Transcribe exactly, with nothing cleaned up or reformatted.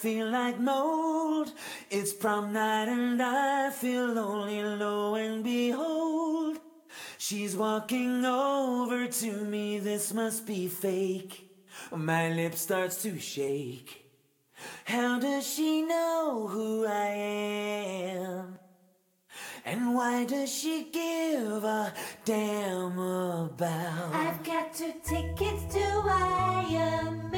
feel like mold. It's prom night and I feel lonely, lo and behold, she's walking over to me. This must be fake. My lip starts to shake. How does she know who I am? And why does she give a damn about? I've got two tickets to I am